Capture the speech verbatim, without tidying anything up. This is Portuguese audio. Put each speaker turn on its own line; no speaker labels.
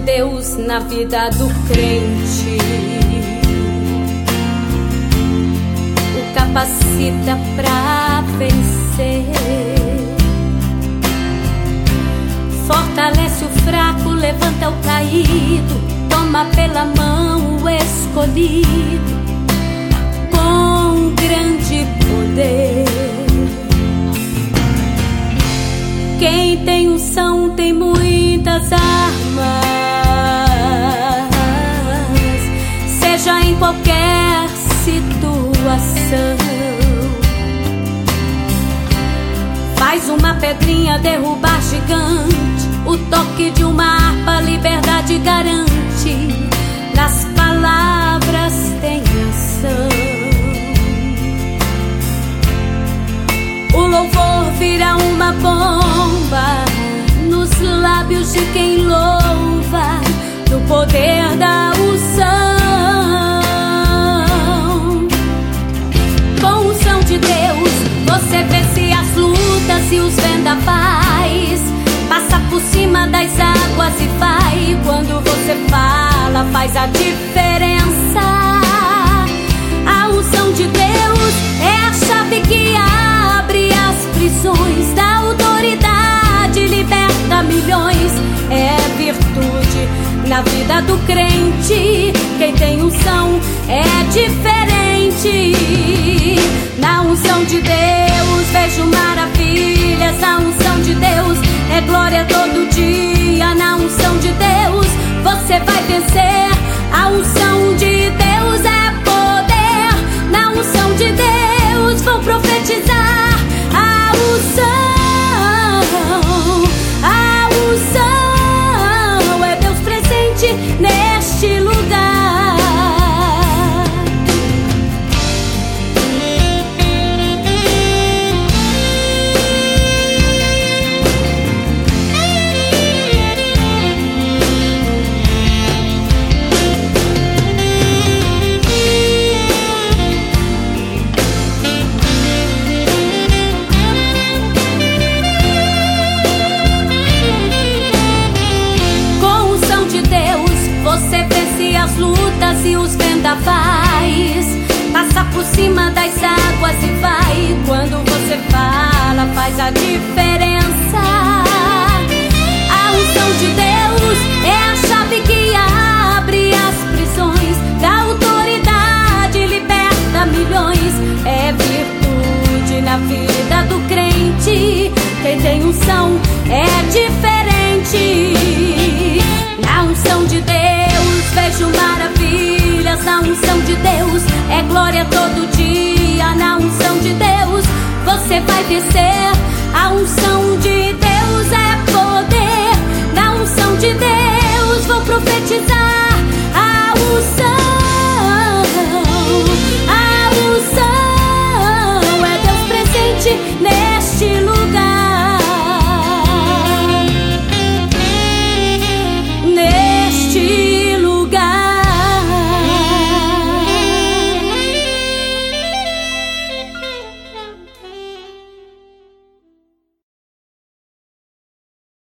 Deus na vida do crente o capacita pra vencer. Fortalece o fraco, levanta o caído, toma pela mão o escolhido com grande poder. Quem tem unção tem muitas armas, seja em qualquer situação. Faz uma pedrinha derrubar gigante, o toque de uma harpa liberdade garante. Nas palavras tem ação, o louvor vira uma bomba nos lábios de quem louva, no poder da unção. Com unção de Deus você vence as lutas e os vendavais, passa por cima das águas e vai. Quando você fala faz a diferença. A unção de Deus é a chave que abre as prisões, da autoridade liberta milhões. É virtude na vida do crente, quem tem unção é diferente. Na unção de Deus vejo maravilhas, na unção de Deus é glória todo dia. Na unção de Deus você vai vencer, a unção de Deus é poder. Na unção de Deus vou profetizar. A unção, a unção é Deus presente neste lugar. As lutas e os vendavais, passa por cima das águas e vai. Quando você fala faz a diferença. A unção de Deus é a chave que abre as prisões, da autoridade liberta milhões. É virtude na vida do crente, quem tem unção é diferente. Na unção de Deus vejo maravilhas, na unção de Deus é glória todo dia. Na unção de Deus você vai vencer, a unção de Deus é poder. Na unção de Deus vou profetizar. A unção